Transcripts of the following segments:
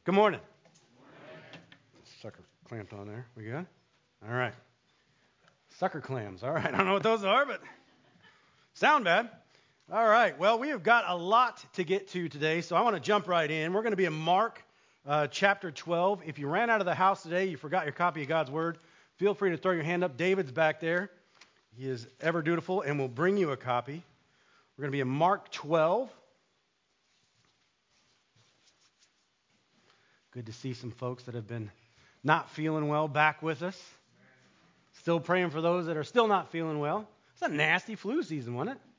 Good morning. Sucker clamped on there. We good? All right. Sucker clams. All right. I don't know what those are, but sound bad. All right. Well, we have got a lot to get to today, so I want to jump right in. We're going to be in Mark chapter 12. If you ran out of the house today, you forgot your copy of God's Word, feel free to throw your hand up. David's back there. He is ever dutiful and will bring you a copy. We're going to be in Mark 12. Good to see some folks that have been not feeling well back with us. Still praying for those that are still not feeling well. It's a nasty flu season, wasn't it?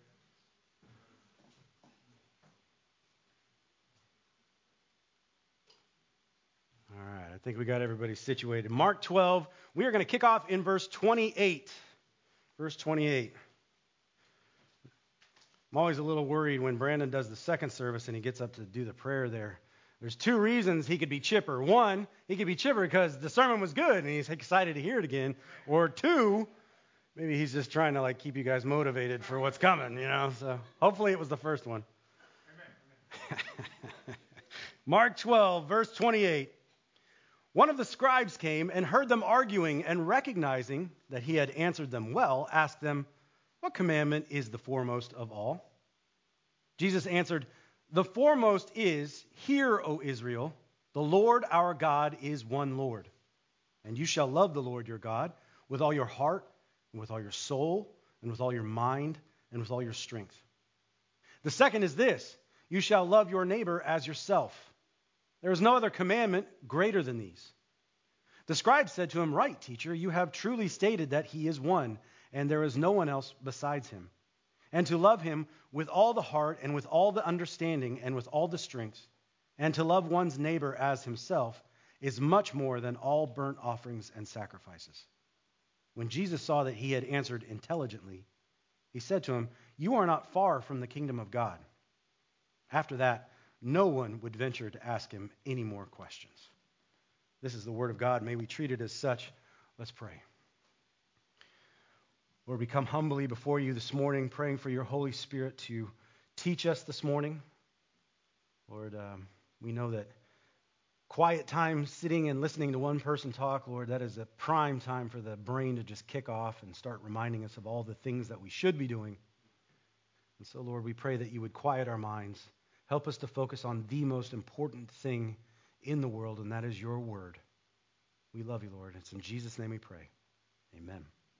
All right, I think we got everybody situated. Mark 12, we are going to kick off in verse 28. Verse 28. I'm always a little worried when Brandon does the second service and he gets up to do the prayer there. There's two reasons he could be chipper. One, he could be chipper because the sermon was good and he's excited to hear it again. Or two, maybe he's just trying to keep you guys motivated for what's coming, So hopefully it was the first one. Amen. Mark 12, verse 28. One of the scribes came and heard them arguing, and recognizing that he had answered them well, asked them, "What commandment is the foremost of all?" Jesus answered, "The foremost is, Hear, O Israel, the Lord our God is one Lord. And you shall love the Lord your God with all your heart, and with all your soul, and with all your mind, and with all your strength. The second is this, you shall love your neighbor as yourself. There is no other commandment greater than these." The scribe said to him, "Right, teacher, you have truly stated that he is one, and there is no one else besides him. And to love him with all the heart and with all the understanding and with all the strength, and to love one's neighbor as himself is much more than all burnt offerings and sacrifices." When Jesus saw that he had answered intelligently, he said to him, "You are not far from the kingdom of God." After that, no one would venture to ask him any more questions. This is the word of God. May we treat it as such. Let's pray. Lord, we come humbly before you this morning, praying for your Holy Spirit to teach us this morning. Lord, we know that quiet time sitting and listening to one person talk, Lord, that is a prime time for the brain to just kick off and start reminding us of all the things that we should be doing. And so, Lord, we pray that you would quiet our minds. Help us to focus on the most important thing in the world, and that is your word. We love you, Lord. It's in Jesus' name we pray. Amen.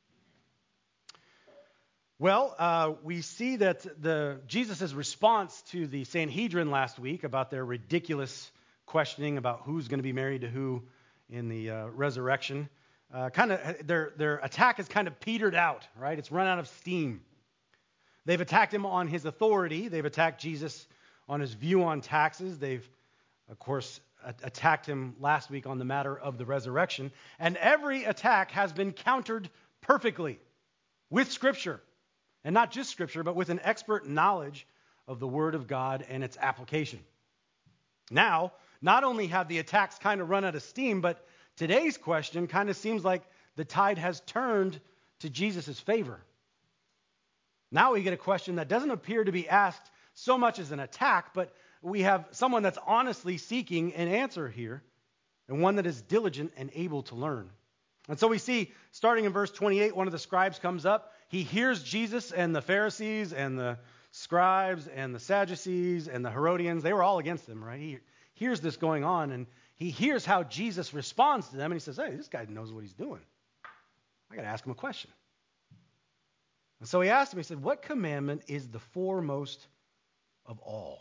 Well, we see that Jesus' response to the Sanhedrin last week about their ridiculous questioning about who's going to be married to who in the resurrection, their attack has kind of petered out, right? It's run out of steam. They've attacked him on his authority. They've attacked Jesus on his view on taxes. They've, of course, attacked him last week on the matter of the resurrection. And every attack has been countered perfectly with Scripture. And not just Scripture, but with an expert knowledge of the Word of God and its application. Now, not only have the attacks kind of run out of steam, but today's question kind of seems like the tide has turned to Jesus' favor. Now we get a question that doesn't appear to be asked so much as an attack, but we have someone that's honestly seeking an answer here, and one that is diligent and able to learn. And so we see, starting in verse 28, one of the scribes comes up. He hears Jesus and the Pharisees and the scribes and the Sadducees and the Herodians. They were all against him, right? He hears this going on, and he hears how Jesus responds to them, and he says, "Hey, this guy knows what he's doing. I got to ask him a question." And so he asked him, he said, "What commandment is the foremost of all?"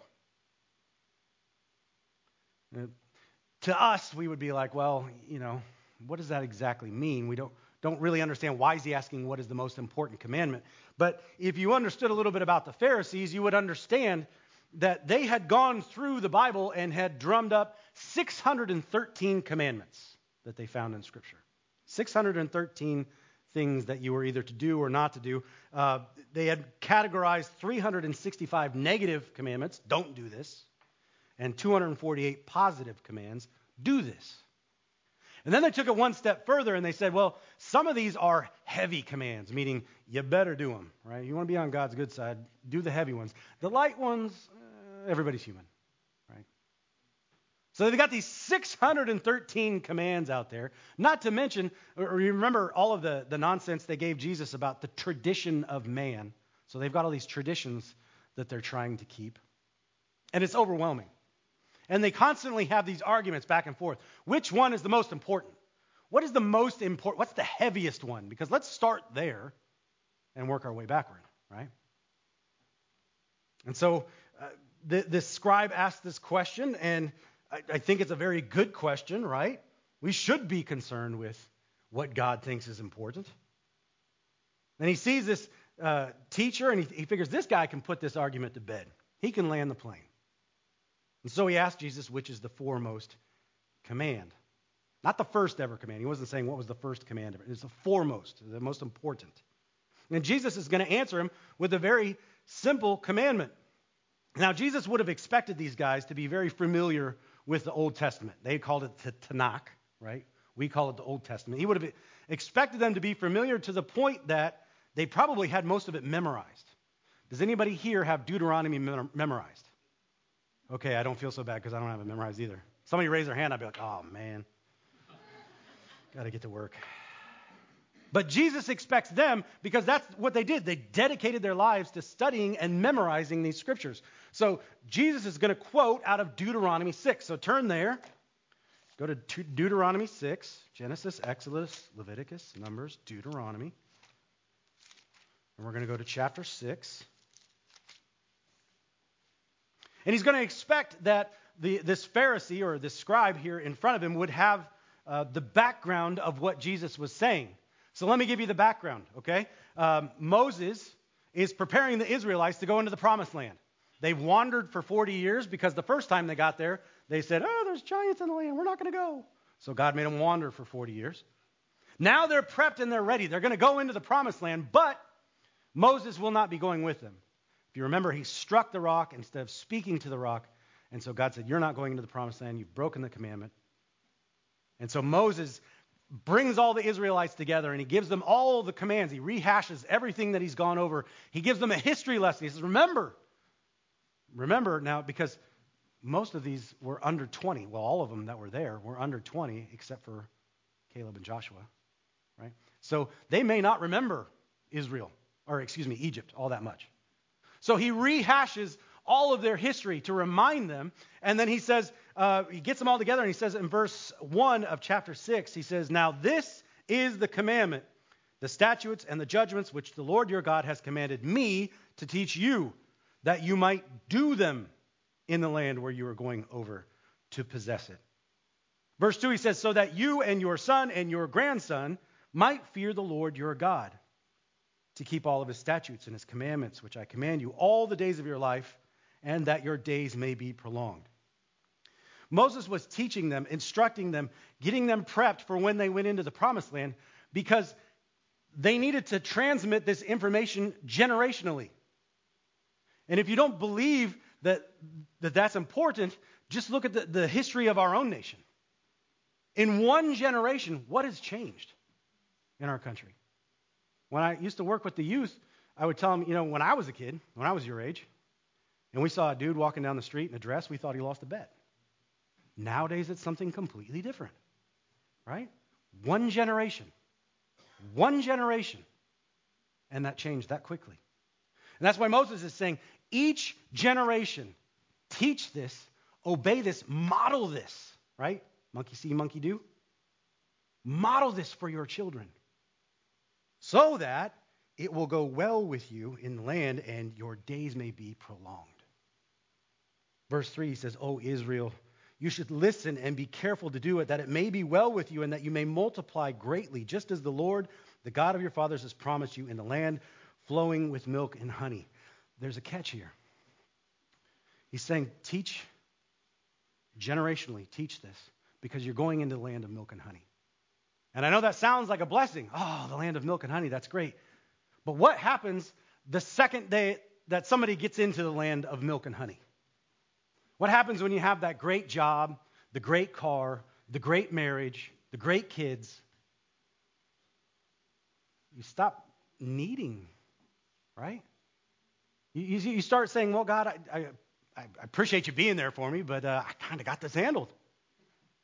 And to us, we would be like, well, what does that exactly mean? We don't really understand why is he asking what is the most important commandment. But if you understood a little bit about the Pharisees, you would understand that they had gone through the Bible and had drummed up 613 commandments that they found in Scripture. 613 things that you were either to do or not to do. They had categorized 365 negative commandments, don't do this, and 248 positive commands, do this. And then they took it one step further and they said, well, some of these are heavy commands, meaning you better do them, right? You want to be on God's good side, do the heavy ones. The light ones, everybody's human, right? So they've got these 613 commands out there, not to mention, or you remember all of the nonsense they gave Jesus about the tradition of man. So they've got all these traditions that they're trying to keep. And it's overwhelming. And they constantly have these arguments back and forth. Which one is the most important? What is the most important? What's the heaviest one? Because let's start there and work our way backward, right? And so this scribe asked this question, and I think it's a very good question, right? We should be concerned with what God thinks is important. And he sees this teacher, and he figures this guy can put this argument to bed. He can land the plane. And so he asked Jesus, which is the foremost command? Not the first ever command. He wasn't saying what was the first command ever. It's the foremost, the most important. And Jesus is going to answer him with a very simple commandment. Now, Jesus would have expected these guys to be very familiar with the Old Testament. They called it the Tanakh, right? We call it the Old Testament. He would have expected them to be familiar to the point that they probably had most of it memorized. Does anybody here have Deuteronomy memorized? Okay, I don't feel so bad because I don't have it memorized either. Somebody raise their hand, I'd be like, oh, man. Got to get to work. But Jesus expects them, because that's what they did. They dedicated their lives to studying and memorizing these scriptures. So Jesus is going to quote out of Deuteronomy 6. So turn there. Go to Deuteronomy 6, Genesis, Exodus, Leviticus, Numbers, Deuteronomy. And we're going to go to chapter 6. And he's going to expect that this Pharisee or this scribe here in front of him would have the background of what Jesus was saying. So let me give you the background, okay? Moses is preparing the Israelites to go into the promised land. They've wandered for 40 years because the first time they got there, they said, oh, there's giants in the land. We're not going to go. So God made them wander for 40 years. Now they're prepped and they're ready. They're going to go into the promised land, but Moses will not be going with them. If you remember, he struck the rock instead of speaking to the rock. And so God said, you're not going into the promised land. You've broken the commandment. And so Moses brings all the Israelites together and he gives them all the commands. He rehashes everything that he's gone over. He gives them a history lesson. He says, remember now, because most of these were under 20. Well, all of them that were there were under 20 except for Caleb and Joshua, right? So they may not remember Egypt all that much. So he rehashes all of their history to remind them. And then he says, he gets them all together and he says in verse 1 of chapter 6, he says, now this is the commandment, the statutes and the judgments which the Lord your God has commanded me to teach you, that you might do them in the land where you are going over to possess it. Verse 2, he says, so that you and your son and your grandson might fear the Lord your God, to keep all of his statutes and his commandments, which I command you all the days of your life, and that your days may be prolonged. Moses was teaching them, instructing them, getting them prepped for when they went into the promised land, because they needed to transmit this information generationally. And if you don't believe that's important, just look at the history of our own nation. In one generation, what has changed in our country? When I used to work with the youth, I would tell them, when I was a kid, when I was your age, and we saw a dude walking down the street in a dress, we thought he lost a bet. Nowadays, it's something completely different, right? One generation, and that changed that quickly. And that's why Moses is saying, each generation, teach this, obey this, model this, right? Monkey see, monkey do. Model this for your children, so that it will go well with you in the land and your days may be prolonged. Verse 3 he says, O Israel, you should listen and be careful to do it, that it may be well with you and that you may multiply greatly, just as the Lord, the God of your fathers, has promised you in the land flowing with milk and honey. There's a catch here. He's saying, teach, generationally, teach this, because you're going into the land of milk and honey. And I know that sounds like a blessing. Oh, the land of milk and honey, that's great. But what happens the second day that somebody gets into the land of milk and honey? What happens when you have that great job, the great car, the great marriage, the great kids? You stop needing, right? You start saying, well, God, I appreciate you being there for me, but I kind of got this handled,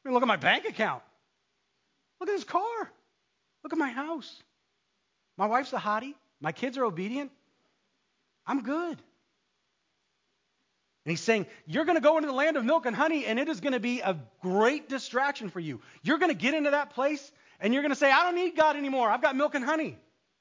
I mean, look at my bank account. Look at this car. Look at my house. My wife's a hottie. My kids are obedient. I'm good. And he's saying, you're going to go into the land of milk and honey, and it is going to be a great distraction for you. You're going to get into that place, and you're going to say, I don't need God anymore. I've got milk and honey.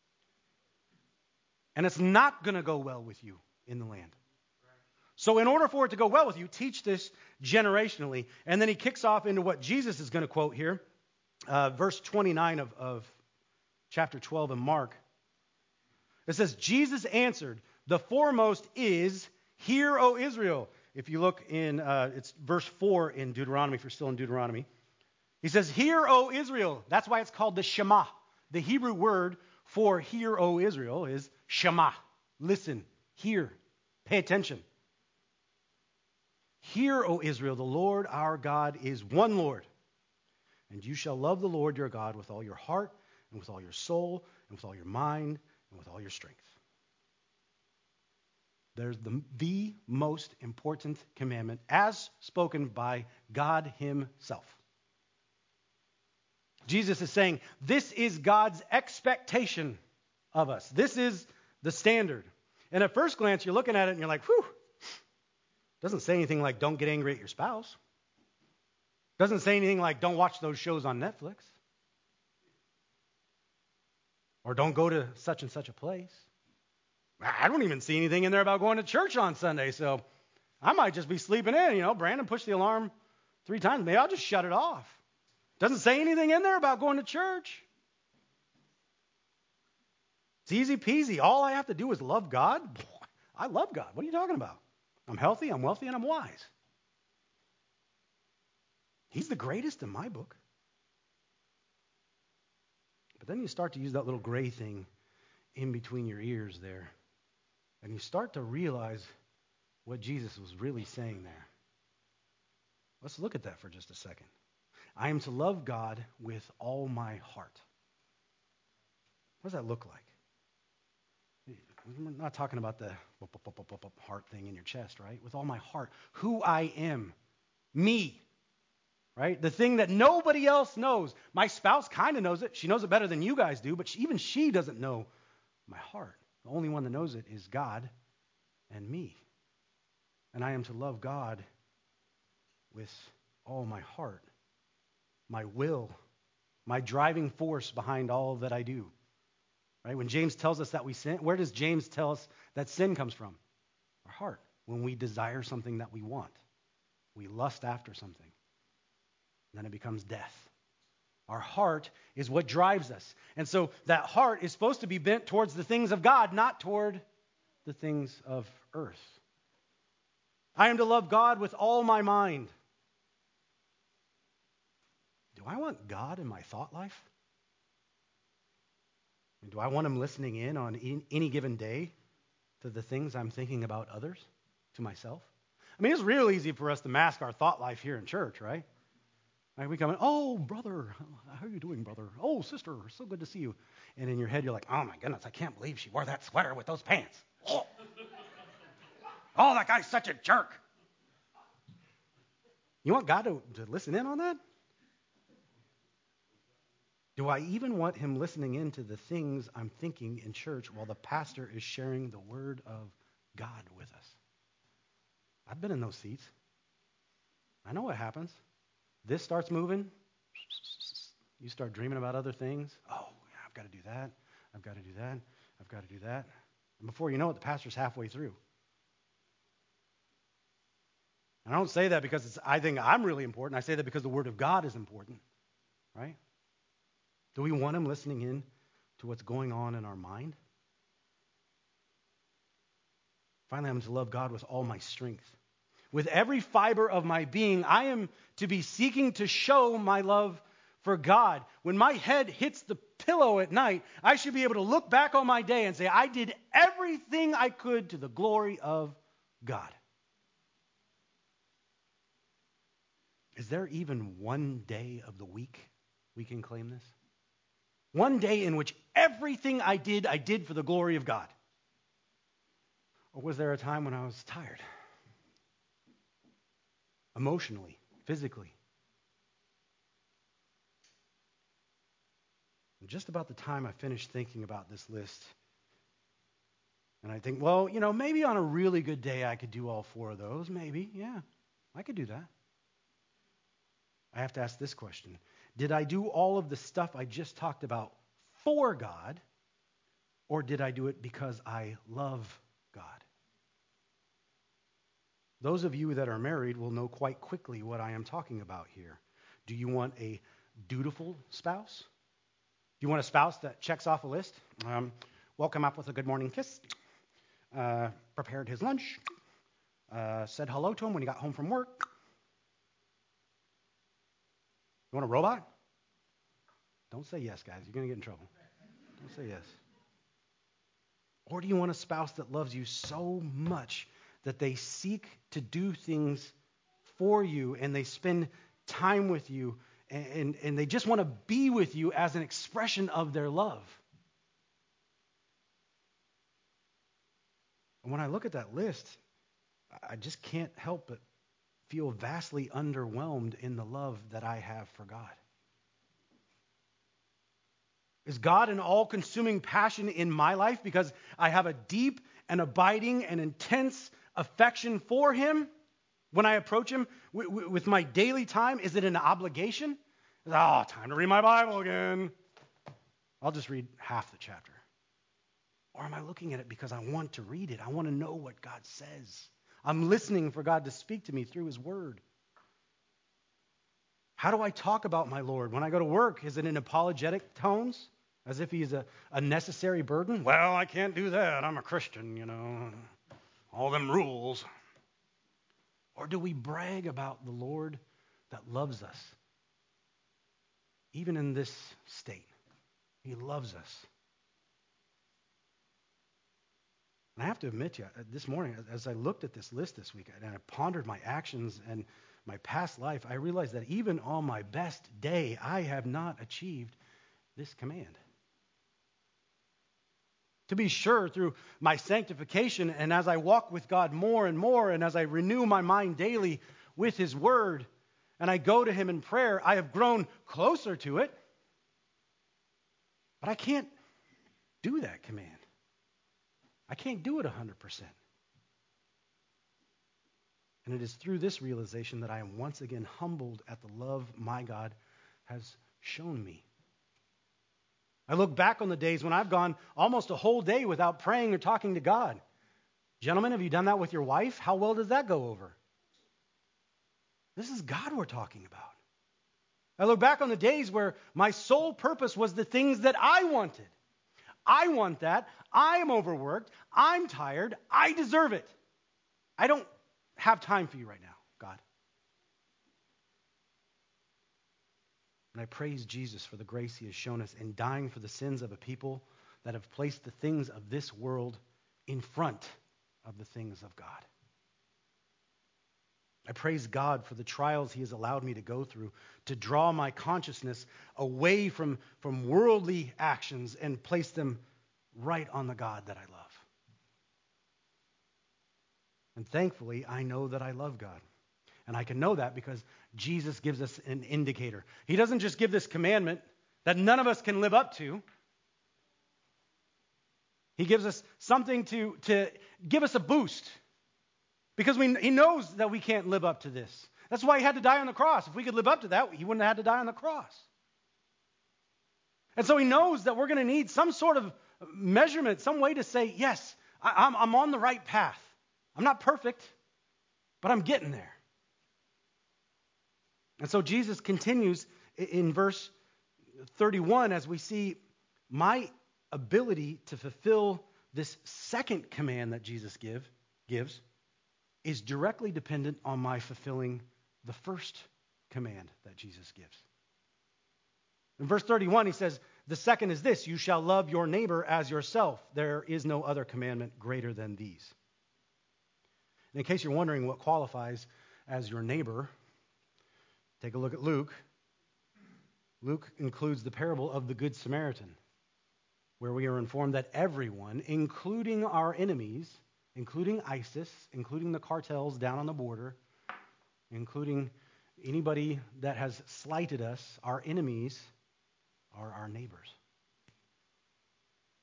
And it's not going to go well with you in the land. So in order for it to go well with you, teach this generationally. And then he kicks off into what Jesus is going to quote here. Verse 29 of chapter 12 in Mark. It says, Jesus answered, the foremost is, hear, O Israel. If you look in, it's verse 4 in Deuteronomy, if you're still in Deuteronomy. He says, hear, O Israel. That's why it's called the Shema. The Hebrew word for hear, O Israel, is Shema. Listen, hear, pay attention. Hear, O Israel, the Lord our God is one Lord. And you shall love the Lord your God with all your heart, and with all your soul, and with all your mind, and with all your strength. There's the most important commandment as spoken by God himself. Jesus is saying, this is God's expectation of us. This is the standard. And at first glance, you're looking at it and you're like, whew. Doesn't say anything like don't get angry at your spouse. Doesn't say anything like don't watch those shows on Netflix. Or don't go to such and such a place. I don't even see anything in there about going to church on Sunday, so I might just be sleeping in. You know, Brandon pushed the alarm 3 times. Maybe I'll just shut it off. Doesn't say anything in there about going to church. It's easy peasy. All I have to do is love God. I love God. What are you talking about? I'm healthy, I'm wealthy, and I'm wise. He's the greatest in my book. But then you start to use that little gray thing in between your ears there. And you start to realize what Jesus was really saying there. Let's look at that for just a second. I am to love God with all my heart. What does that look like? We're not talking about the heart thing in your chest, right? With all my heart. Who I am. Me. Right? The thing that nobody else knows. My spouse kind of knows it. She knows it better than you guys do, but even she doesn't know my heart. The only one that knows it is God and me. And I am to love God with all my heart, my will, my driving force behind all that I do. Right? When James tells us that we sin, where does James tell us that sin comes from? Our heart. When we desire something that we want. We lust after something. Then it becomes death. Our heart is what drives us. And so that heart is supposed to be bent towards the things of God, not toward the things of earth. I am to love God with all my mind. Do I want God in my thought life? Do I want him listening in on any given day to the things I'm thinking about others, to myself? I mean, it's real easy for us to mask our thought life here in church, right? Like we come in, oh, brother, how are you doing, brother? Oh, sister, so good to see you. And in your head, you're like, oh, my goodness, I can't believe she wore that sweater with those pants. Oh, that guy's such a jerk. You want God to listen in on that? Do I even want him listening in to the things I'm thinking in church while the pastor is sharing the word of God with us? I've been in those seats. I know what happens. This starts moving. You start dreaming about other things. Oh, yeah, I've got to do that. I've got to do that. I've got to do that. And before you know it, the pastor's halfway through. And I don't say that because I think I'm really important. I say that because the Word of God is important. Right? Do we want him listening in to what's going on in our mind? Finally, I'm to love God with all my strength. With every fiber of my being, I am to be seeking to show my love for God. When my head hits the pillow at night, I should be able to look back on my day and say, I did everything I could to the glory of God. Is there even one day of the week we can claim this? One day in which everything I did for the glory of God. Or was there a time when I was tired? Emotionally, physically. just about the time I finished thinking about this list, and I think, well, maybe on a really good day I could do all 4 of those. Maybe, yeah, I could do that. I have to ask this question. Did I do all of the stuff I just talked about for God, or did I do it because I love God? Those of you that are married will know quite quickly what I am talking about here. Do you want a dutiful spouse? Do you want a spouse that checks off a list? Woke him up with a good morning kiss, prepared his lunch, said hello to him when he got home from work. You want a robot? Don't say yes, guys. You're going to get in trouble. Don't say yes. Or do you want a spouse that loves you so much that they seek to do things for you and they spend time with you and they just want to be with you as an expression of their love? And when I look at that list, I just can't help but feel vastly underwhelmed in the love that I have for God. Is God an all-consuming passion in my life because I have a deep and abiding and intense affection for Him? When I approach Him with my daily time, is it an obligation? Oh, time to read my Bible again. I'll just read half the chapter. Or am I looking at it because I want to read it? I want to know what God says. I'm listening for God to speak to me through His Word. How do I talk about my Lord? When I go to work, is it in apologetic tones? As if He's a necessary burden? Well, I can't do that. I'm a Christian, all them rules. Or do we brag about the Lord that loves us? Even in this state, He loves us. And I have to admit to you, this morning, as I looked at this list this week, and I pondered my actions and my past life, I realized that even on my best day, I have not achieved this command. To be sure, through my sanctification and as I walk with God more and more, and as I renew my mind daily with His Word, and I go to Him in prayer, I have grown closer to it. But I can't do that command. I can't do it 100%. And it is through this realization that I am once again humbled at the love my God has shown me. I look back on the days when I've gone almost a whole day without praying or talking to God. Gentlemen, have you done that with your wife? How well does that go over? This is God we're talking about. I look back on the days where my sole purpose was the things that I wanted. I want that. I am overworked. I'm tired. I deserve it. I don't have time for you right now, God. And I praise Jesus for the grace He has shown us in dying for the sins of a people that have placed the things of this world in front of the things of God. I praise God for the trials He has allowed me to go through to draw my consciousness away from worldly actions and place them right on the God that I love. And thankfully, I know that I love God. And I can know that because Jesus gives us an indicator. He doesn't just give this commandment that none of us can live up to. He gives us something to give us a boost. Because He knows that we can't live up to this. That's why He had to die on the cross. If we could live up to that, He wouldn't have had to die on the cross. And so He knows that we're going to need some sort of measurement, some way to say, yes, I'm on the right path. I'm not perfect, but I'm getting there. And so Jesus continues in verse 31 as we see my ability to fulfill this second command that Jesus gives is directly dependent on my fulfilling the first command that Jesus gives. In verse 31, He says, the second is this, you shall love your neighbor as yourself. There is no other commandment greater than these. And in case you're wondering what qualifies as your neighbor, take a look at Luke. Luke includes the parable of the Good Samaritan, where we are informed that everyone, including our enemies, including ISIS, including the cartels down on the border, including anybody that has slighted us, our enemies are our neighbors.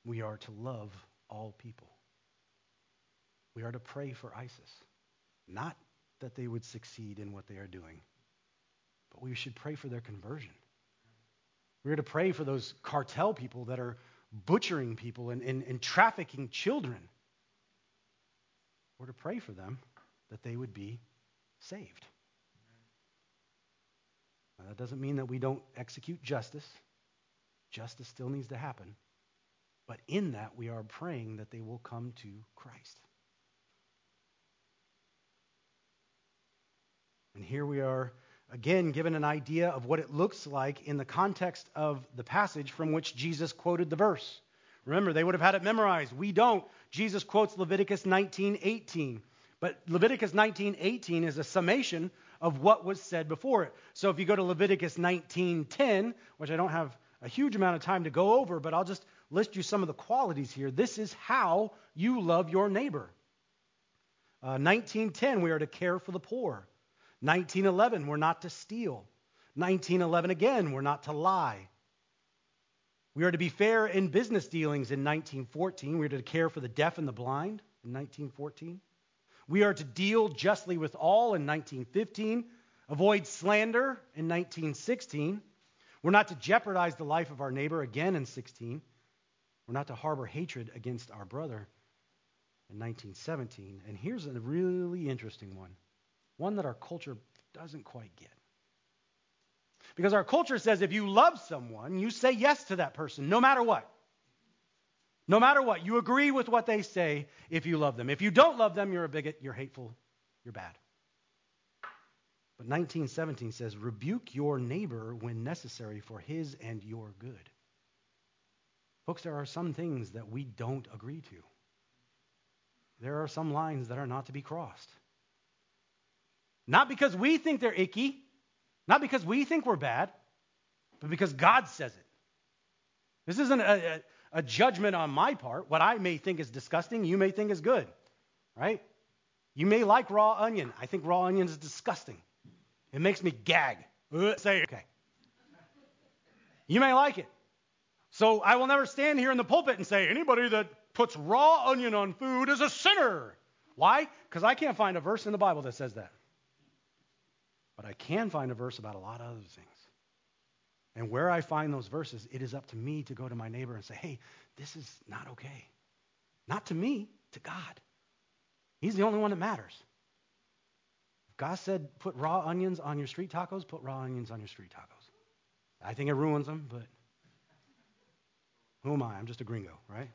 we are to love all people. We are to pray for ISIS. Not that they would succeed in what they are doing, but we should pray for their conversion. We are to pray for those cartel people that are butchering people and trafficking children. We're to pray for them that they would be saved. Now, that doesn't mean that we don't execute justice. Justice still needs to happen. But in that, we are praying that they will come to Christ. And here we are, again, given an idea of what it looks like in the context of the passage from which Jesus quoted the verse. Remember, they would have had it memorized. We don't. Jesus quotes Leviticus 19:18. But Leviticus 19:18 is a summation of what was said before it. So if you go to Leviticus 19:10, which I don't have a huge amount of time to go over, but I'll just list you some of the qualities here. This is how you love your neighbor. 19:10, we are to care for the poor. 19:11, we're not to steal. 19:11 again, we're not to lie. We are to be fair in business dealings in 19:14. We are to care for the deaf and the blind in 19:14. We are to deal justly with all in 19:15. Avoid slander in 19:16. We're not to jeopardize the life of our neighbor again in 16. We're not to harbor hatred against our brother in 19:17. And here's a really interesting one that our culture doesn't quite get. Because our culture says if you love someone, you say yes to that person, no matter what. No matter what. You agree with what they say if you love them. If you don't love them, you're a bigot, you're hateful, you're bad. But 19:17 says, rebuke your neighbor when necessary for his and your good. Folks, there are some things that we don't agree to. There are some lines that are not to be crossed. Not because we think they're icky, not because we think we're bad, but because God says it. This isn't a judgment on my part. What I may think is disgusting, you may think is good, right? You may like raw onion. I think raw onion is disgusting. It makes me gag. Say okay. You may like it. So I will never stand here in the pulpit and say anybody that puts raw onion on food is a sinner. Why? Because I can't find a verse in the Bible that says that. But I can find a verse about a lot of other things. And where I find those verses, it is up to me to go to my neighbor and say, hey, this is not okay. Not to me, to God. He's the only one that matters. If God said put raw onions on your street tacos, put raw onions on your street tacos. I think it ruins them, but who am I? I'm just a gringo, right?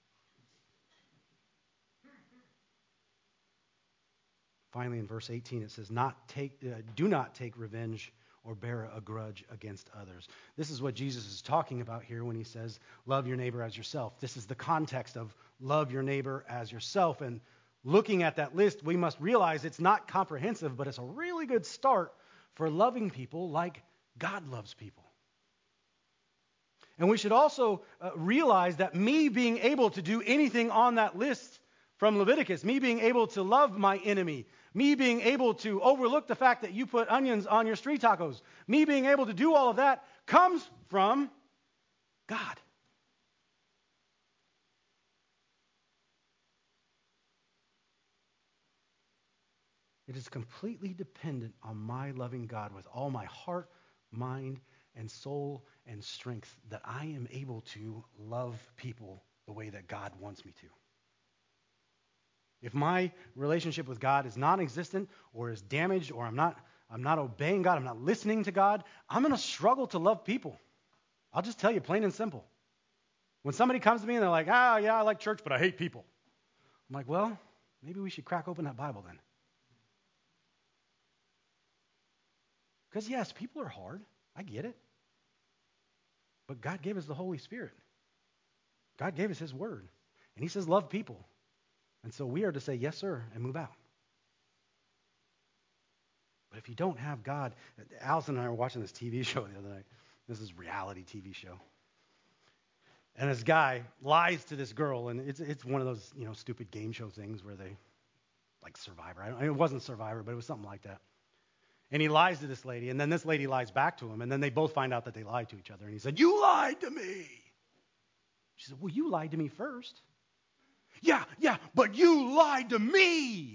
Finally, in verse 18, it says, do not take revenge or bear a grudge against others. This is what Jesus is talking about here when he says, love your neighbor as yourself. This is the context of love your neighbor as yourself. And looking at that list, we must realize it's not comprehensive, but it's a really good start for loving people like God loves people. And we should also realize that me being able to do anything on that list from Leviticus, me being able to love my enemy, me being able to overlook the fact that you put onions on your street tacos, me being able to do all of that comes from God. It is completely dependent on my loving God with all my heart, mind, and soul and strength that I am able to love people the way that God wants me to. If my relationship with God is non-existent or is damaged or I'm not obeying God, I'm not listening to God, I'm going to struggle to love people. I'll just tell you plain and simple. When somebody comes to me and they're like, yeah, I like church, but I hate people. I'm like, well, maybe we should crack open that Bible then. Because yes, people are hard. I get it. But God gave us the Holy Spirit. God gave us His Word. And He says, love people. And so we are to say, yes, sir, and move out. But if you don't have God, Allison and I were watching this TV show the other night. This is a reality TV show. And this guy lies to this girl, and it's one of those, stupid game show things where they, like Survivor. It wasn't Survivor, but it was something like that. And he lies to this lady, and then this lady lies back to him, and then they both find out that they lied to each other. And he said, you lied to me. She said, well, you lied to me first. Yeah, but you lied to me.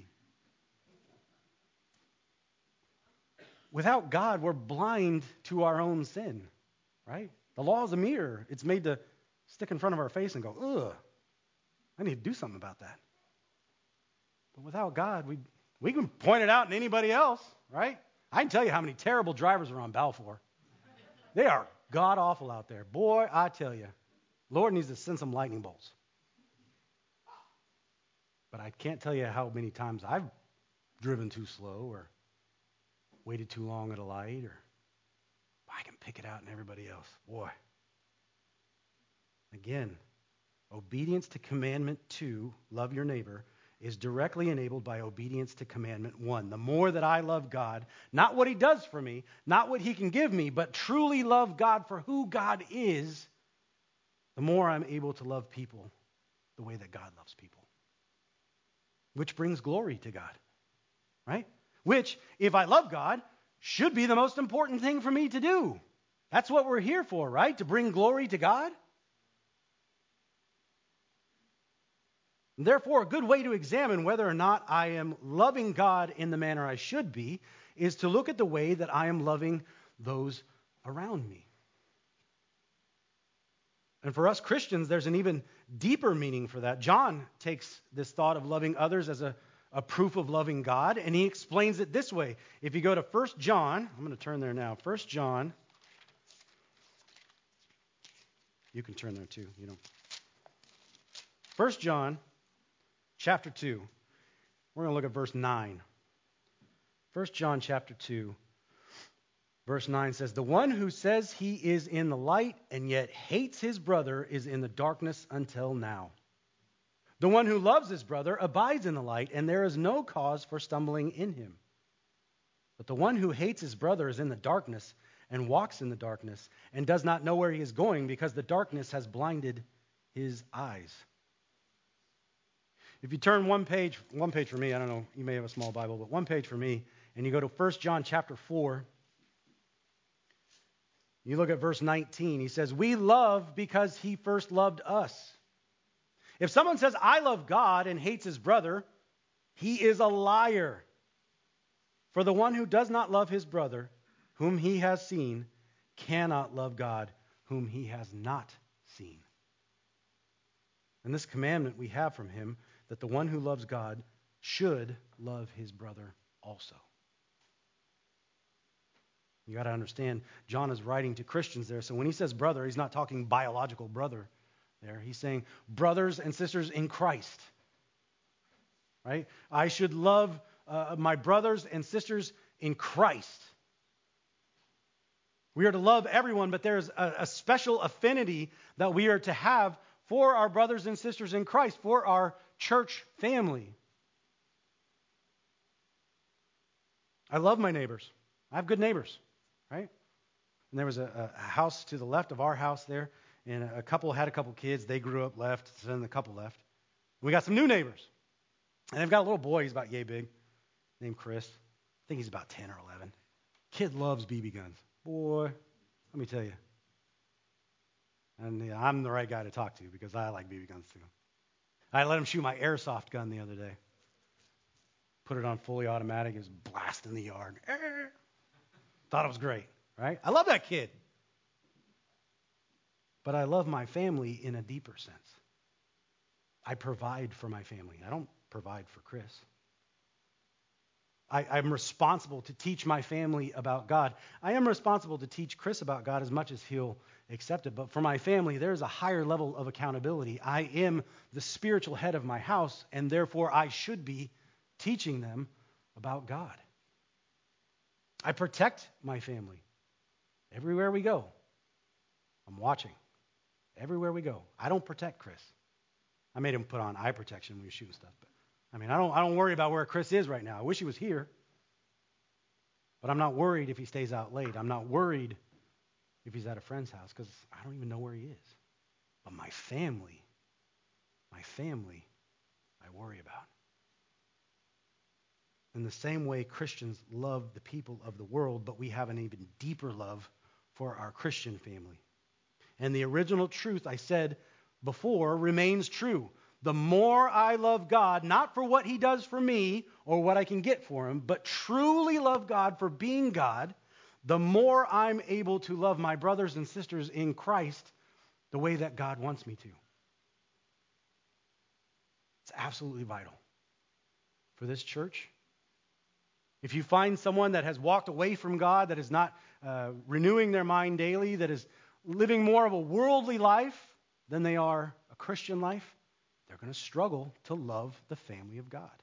Without God, we're blind to our own sin, right? The law is a mirror. It's made to stick in front of our face and go, ugh, I need to do something about that. But without God, we can point it out to anybody else, right? I can tell you how many terrible drivers are on Balfour. They are god-awful out there. Boy, I tell you, Lord needs to send some lightning bolts. But I can't tell you how many times I've driven too slow or waited too long at a light, or I can pick it out in everybody else. Boy. Again, obedience to commandment 2, love your neighbor, is directly enabled by obedience to commandment 1. The more that I love God, not what he does for me, not what he can give me, but truly love God for who God is, the more I'm able to love people the way that God loves people. Which brings glory to God, right? Which, if I love God, should be the most important thing for me to do. That's what we're here for, right? To bring glory to God. And therefore, a good way to examine whether or not I am loving God in the manner I should be is to look at the way that I am loving those around me. And for us Christians, there's an even deeper meaning for that. John takes this thought of loving others as a proof of loving God, and he explains it this way. If you go to 1 John, I'm going to turn there now. 1 John, you can turn there too. 1 John chapter 2. We're going to look at verse 9. 1 John chapter 2, verse 9 says, the one who says he is in the light and yet hates his brother is in the darkness until now. The one who loves his brother abides in the light, and there is no cause for stumbling in him. But the one who hates his brother is in the darkness and walks in the darkness and does not know where he is going because the darkness has blinded his eyes. If you turn one page for me, I don't know, you may have a small Bible, but one page for me, and you go to 1 John chapter 4, you look at verse 19. He says, we love because he first loved us. If someone says, I love God and hates his brother, he is a liar. For the one who does not love his brother, whom he has seen, cannot love God, whom he has not seen. And this commandment we have from him, that the one who loves God should love his brother also. You got to understand, John is writing to Christians there. So when he says brother, he's not talking biological brother there. He's saying brothers and sisters in Christ. Right? I should love my brothers and sisters in Christ. We are to love everyone, but there's a special affinity that we are to have for our brothers and sisters in Christ, for our church family. I love my neighbors. I have good neighbors, right? And there was a house to the left of our house there, and a couple had a couple kids. They grew up, left, so then the couple left. We got some new neighbors. And they've got a little boy, he's about yay big, named Chris. I think he's about 10 or 11. Kid loves BB guns. Boy, let me tell you. And yeah, I'm the right guy to talk to because I like BB guns too. I let him shoot my airsoft gun the other day. Put it on fully automatic. It was blasting the yard. Thought it was great, right? I love that kid. But I love my family in a deeper sense. I provide for my family. I don't provide for Chris. I'm responsible to teach my family about God. I am responsible to teach Chris about God as much as he'll accept it. But for my family, there's a higher level of accountability. I am the spiritual head of my house, and therefore I should be teaching them about God. I protect my family. Everywhere we go, I'm watching. Everywhere we go. I don't protect Chris. I made him put on eye protection when he was shooting stuff. But I don't worry about where Chris is right now. I wish he was here. But I'm not worried if he stays out late. I'm not worried if he's at a friend's house because I don't even know where he is. But my family, I worry about. In the same way, Christians love the people of the world, but we have an even deeper love for our Christian family. And the original truth I said before remains true. The more I love God, not for what he does for me or what I can get for him, but truly love God for being God, the more I'm able to love my brothers and sisters in Christ the way that God wants me to. It's absolutely vital for this church. If you find someone that has walked away from God, that is not renewing their mind daily, that is living more of a worldly life than they are a Christian life, they're going to struggle to love the family of God.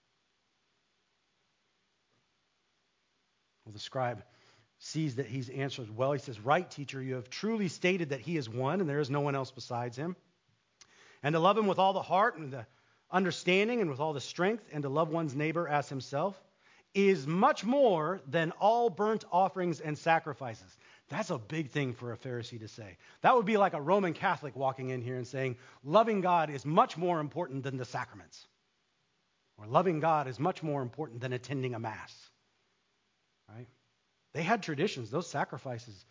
Well, the scribe sees that he's answered well. He says, "Right, teacher, you have truly stated that he is one and there is no one else besides him. And to love him with all the heart and the understanding and with all the strength, and to love one's neighbor as himself, is much more than all burnt offerings and sacrifices." That's a big thing for a Pharisee to say. That would be like a Roman Catholic walking in here and saying, loving God is much more important than the sacraments. Or loving God is much more important than attending a mass. Right? They had traditions. Those sacrifices,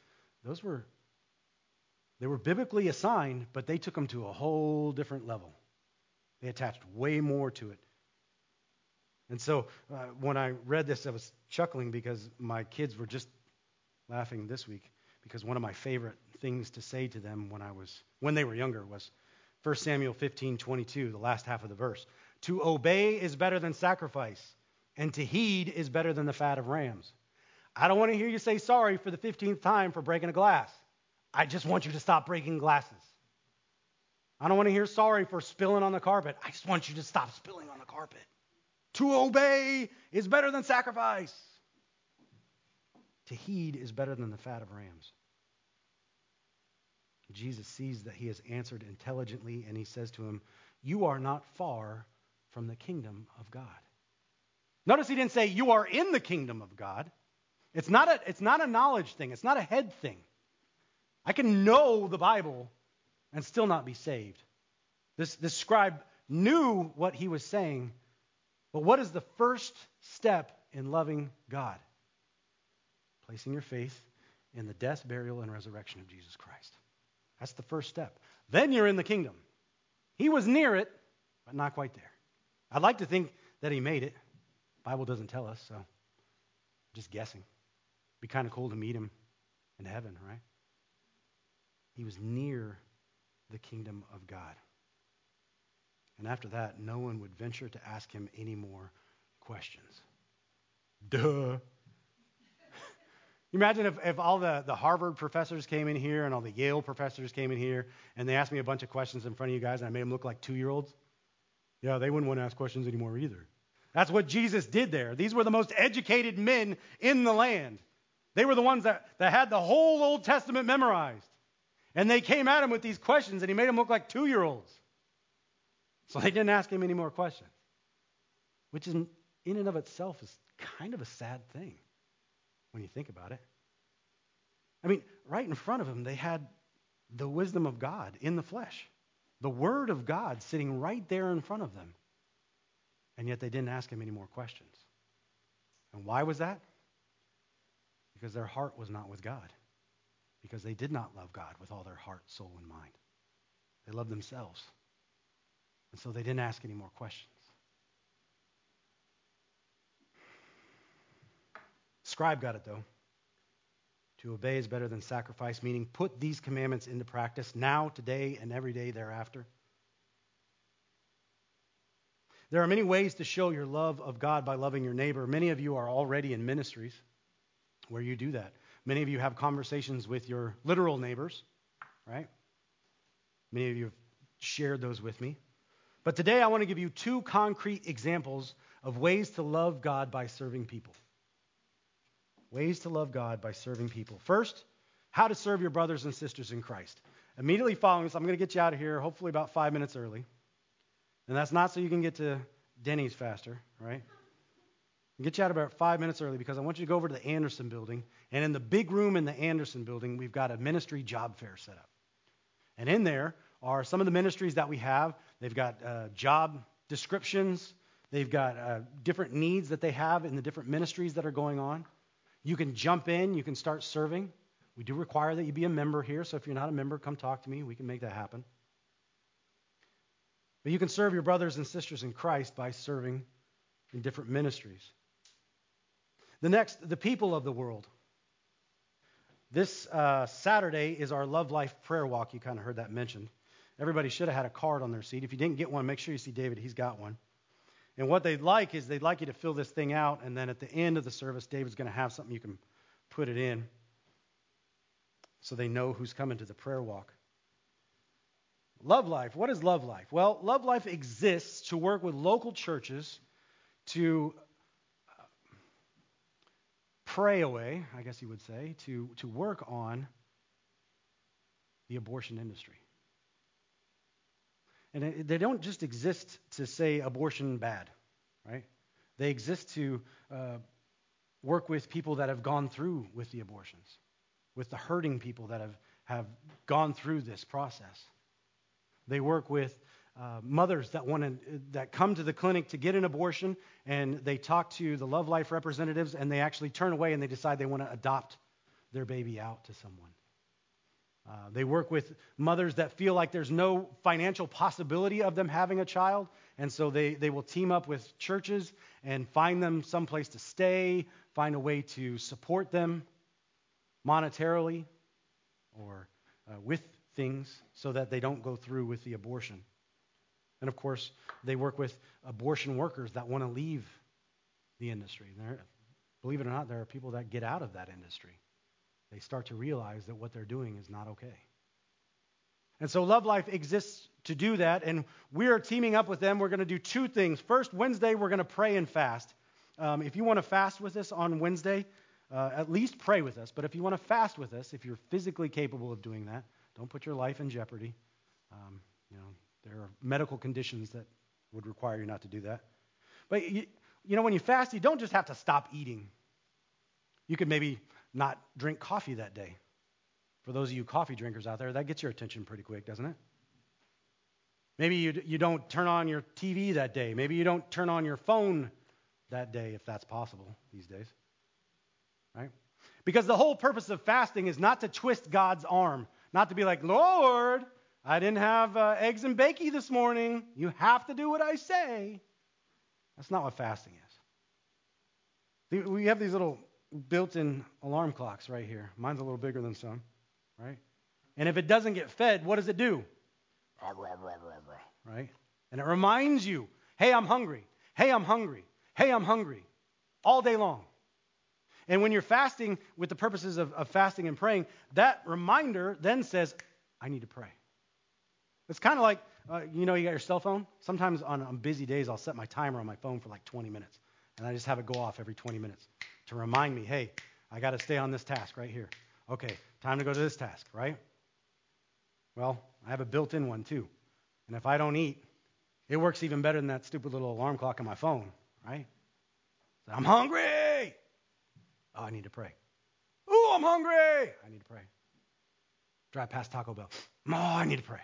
they were biblically assigned, but they took them to a whole different level. They attached way more to it. And so when I read this, I was chuckling because my kids were just laughing this week, because one of my favorite things to say to them when they were younger was 1 Samuel 15:22, the last half of the verse. To obey is better than sacrifice, and to heed is better than the fat of rams. I don't want to hear you say sorry for the 15th time for breaking a glass. I just want you to stop breaking glasses. I don't want to hear sorry for spilling on the carpet. I just want you to stop spilling on the carpet. To obey is better than sacrifice. To heed is better than the fat of rams. Jesus sees that he has answered intelligently, and he says to him, "You are not far from the kingdom of God." Notice he didn't say, "You are in the kingdom of God." It's not a knowledge thing. It's not a head thing. I can know the Bible and still not be saved. This scribe knew what he was saying, but what is the first step in loving God? Placing your faith in the death, burial, and resurrection of Jesus Christ. That's the first step. Then you're in the kingdom. He was near it, but not quite there. I'd like to think that he made it. The Bible doesn't tell us, so I'm just guessing. It'd be kind of cool to meet him in heaven, right? He was near the kingdom of God. And after that, no one would venture to ask him any more questions. Duh. You imagine if all the Harvard professors came in here and all the Yale professors came in here and they asked me a bunch of questions in front of you guys and I made them look like 2-year-olds? Yeah, they wouldn't want to ask questions anymore either. That's what Jesus did there. These were the most educated men in the land. They were the ones that had the whole Old Testament memorized. And they came at him with these questions and he made them look like 2-year-olds. So they didn't ask him any more questions. Which in and of itself is kind of a sad thing when you think about it. I mean, right in front of him, they had the wisdom of God in the flesh. The Word of God sitting right there in front of them. And yet they didn't ask him any more questions. And why was that? Because their heart was not with God. Because they did not love God with all their heart, soul, and mind. They loved themselves. And so they didn't ask any more questions. Scribe got it, though. To obey is better than sacrifice, meaning put these commandments into practice now, today, and every day thereafter. There are many ways to show your love of God by loving your neighbor. Many of you are already in ministries where you do that. Many of you have conversations with your literal neighbors, right? Many of you have shared those with me. But today I want to give you 2 concrete examples of ways to love God by serving people. Ways to love God by serving people. First, how to serve your brothers and sisters in Christ. Immediately following this, I'm going to get you out of here hopefully about 5 minutes early. And that's not so you can get to Denny's faster, right? I'll get you out about 5 minutes early because I want you to go over to the Anderson building. And in the big room in the Anderson building, we've got a ministry job fair set up. And in there are some of the ministries that we have. They've got job descriptions. They've got different needs that they have in the different ministries that are going on. You can jump in. You can start serving. We do require that you be a member here. So if you're not a member, come talk to me. We can make that happen. But you can serve your brothers and sisters in Christ by serving in different ministries. The next, the people of the world. This Saturday is our Love Life prayer walk. You kind of heard that mentioned. Everybody should have had a card on their seat. If you didn't get one, make sure you see David. He's got one. And what they'd like is they'd like you to fill this thing out, and then at the end of the service, David's going to have something you can put it in so they know who's coming to the prayer walk. Love Life. What is Love Life? Well, Love Life exists to work with local churches to pray away, I guess you would say, to work on the abortion industry. And they don't just exist to say abortion bad, right? They exist to work with people that have gone through with the abortions, with the hurting people that have gone through this process. They work with mothers that come to the clinic to get an abortion, and they talk to the Love Life representatives, and they actually turn away and they decide they want to adopt their baby out to someone. They work with mothers that feel like there's no financial possibility of them having a child, and so they will team up with churches and find them someplace to stay, find a way to support them monetarily or with things so that they don't go through with the abortion. And of course, they work with abortion workers that want to leave the industry. Believe it or not, there are people that get out of that industry. They start to realize that what they're doing is not okay. And so Love Life exists to do that, and we are teaming up with them. We're going to do two things. First, Wednesday, we're going to pray and fast. If you want to fast with us on Wednesday, at least pray with us. But if you want to fast with us, if you're physically capable of doing that, don't put your life in jeopardy. There are medical conditions that would require you not to do that. But, when you fast, you don't just have to stop eating. You could maybe not drink coffee that day. For those of you coffee drinkers out there, that gets your attention pretty quick, doesn't it? Maybe you don't turn on your TV that day. Maybe you don't turn on your phone that day, if that's possible these days. Right? Because the whole purpose of fasting is not to twist God's arm, not to be like, Lord, I didn't have eggs and bacon this morning. You have to do what I say. That's not what fasting is. We have these little built-in alarm clocks right here. Mine's a little bigger than some, right? And if it doesn't get fed, what does it do? Right? And it reminds you, hey, I'm hungry. Hey, I'm hungry. Hey, I'm hungry. All day long. And when you're fasting with the purposes of fasting and praying, that reminder then says, I need to pray. It's kind of like, you got your cell phone? Sometimes on busy days, I'll set my timer on my phone for like 20 minutes. And I just have it go off every 20 minutes to remind me, hey, I got to stay on this task right here. Okay, time to go to this task, right? Well, I have a built-in one too. And if I don't eat, it works even better than that stupid little alarm clock on my phone, right? So I'm hungry. Oh, I need to pray. Oh, I'm hungry. I need to pray. Drive past Taco Bell. Oh, I need to pray.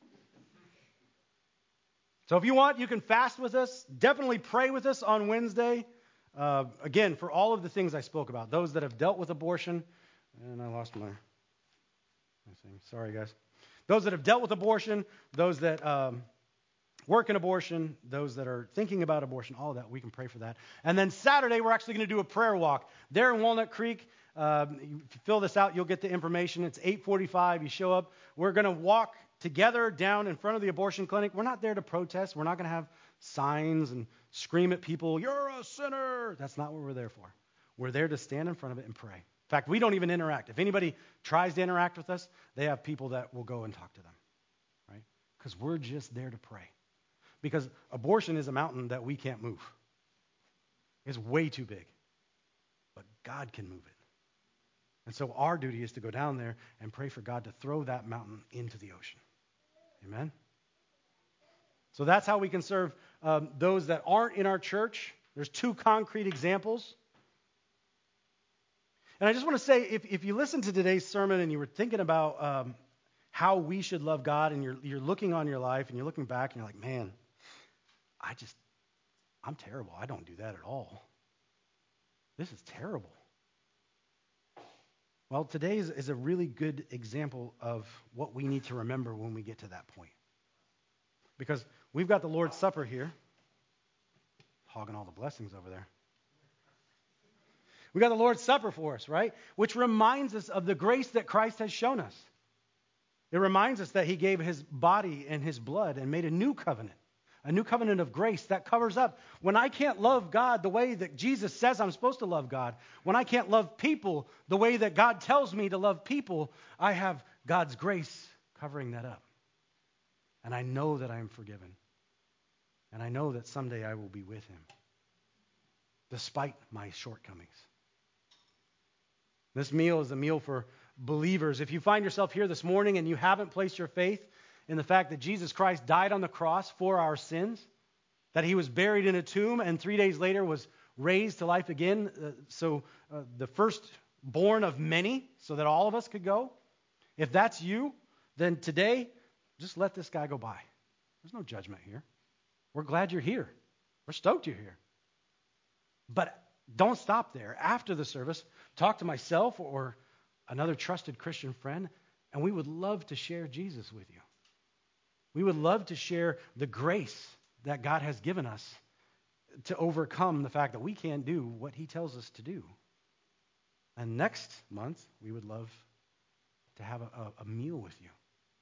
So if you want, you can fast with us. Definitely pray with us on Wednesday. Again, for all of the things I spoke about. Those that have dealt with abortion. And I lost my thing. Sorry, guys. Those that have dealt with abortion. Those that work in abortion. Those that are thinking about abortion. All of that. We can pray for that. And then Saturday, we're actually going to do a prayer walk. There in Walnut Creek. If you fill this out, you'll get the information. It's 8:45. You show up. We're going to walk together down in front of the abortion clinic. We're not there to protest. We're not going to have signs and scream at people, you're a sinner. That's not what we're there for. We're there to stand in front of it and pray. In fact, we don't even interact. If anybody tries to interact with us, they have people that will go and talk to them, right? Because we're just there to pray. Because abortion is a mountain that we can't move. It's way too big. But God can move it. And so our duty is to go down there and pray for God to throw that mountain into the ocean. Amen? So that's how we can serve those that aren't in our church. There's two concrete examples. And I just want to say, if you listen to today's sermon and you were thinking about how we should love God, and you're looking on your life and you're looking back and you're like, man, I'm terrible. I don't do that at all. This is terrible. Well, today is a really good example of what we need to remember when we get to that point. because we've got the Lord's Supper here. Hogging all the blessings over there. We got the Lord's Supper for us, right? Which reminds us of the grace that Christ has shown us. It reminds us that he gave his body and his blood and made a new covenant of grace that covers up when I can't love God the way that Jesus says I'm supposed to love God, when I can't love people the way that God tells me to love people, I have God's grace covering that up. And I know that I am forgiven. And I know that someday I will be with him, despite my shortcomings. This meal is a meal for believers. If you find yourself here this morning and you haven't placed your faith in the fact that Jesus Christ died on the cross for our sins, that he was buried in a tomb and 3 days later was raised to life again, the firstborn of many, so that all of us could go. If that's you, then today, just let this guy go by. There's no judgment here. We're glad you're here. We're stoked you're here. But don't stop there. After the service, talk to myself or another trusted Christian friend, and we would love to share Jesus with you. We would love to share the grace that God has given us to overcome the fact that we can't do what he tells us to do. And next month, we would love to have a meal with you.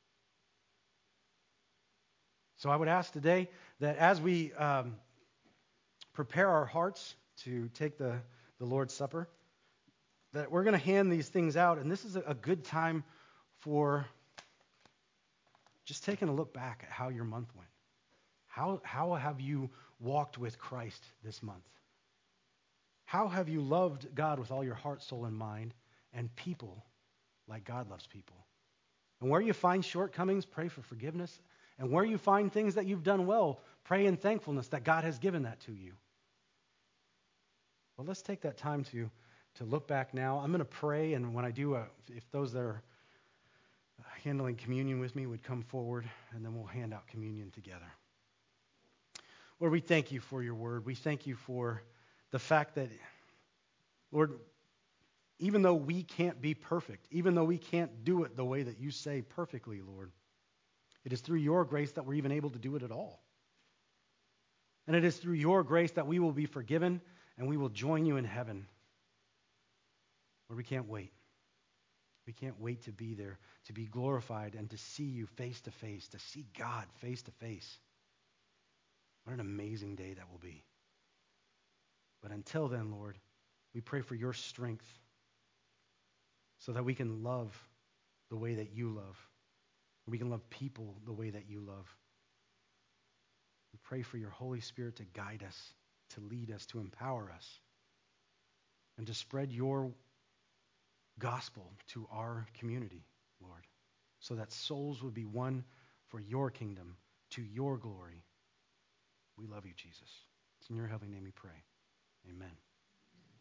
So I would ask today that as we prepare our hearts to take the Lord's Supper, that we're going to hand these things out. And this is a good time for just taking a look back at how your month went. How have you walked with Christ this month? How have you loved God with all your heart, soul, and mind, and people like God loves people? And where you find shortcomings, pray for forgiveness. And where you find things that you've done well, pray in thankfulness that God has given that to you. Well, let's take that time to look back now. I'm going to pray, and when I do, if those that are handling communion with me would come forward, and then we'll hand out communion together. Lord, we thank you for your word. We thank you for the fact that, Lord, even though we can't be perfect, even though we can't do it the way that you say perfectly, Lord, it is through your grace that we're even able to do it at all. And it is through your grace that we will be forgiven and we will join you in heaven. Lord, we can't wait. We can't wait to be there, to be glorified and to see you face to face, to see God face to face. What an amazing day that will be. But until then, Lord, we pray for your strength so that we can love the way that you love. We can love people the way that you love. We pray for your Holy Spirit to guide us, to lead us, to empower us, and to spread your gospel to our community, Lord, so that souls would be won for your kingdom, to your glory. We love you, Jesus. It's in your heavenly name we pray. Amen.